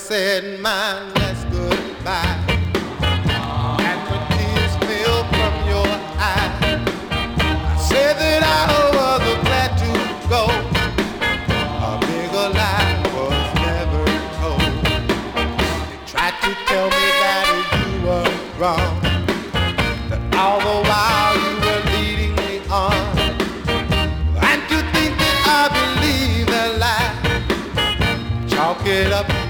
said my last goodbye, and when tears fell from your eyes, I said that I was glad to go. A bigger lie was never told. They tried to tell me that you were wrong, that all the while you were leading me on, and to think that I believe that lie, chalk it up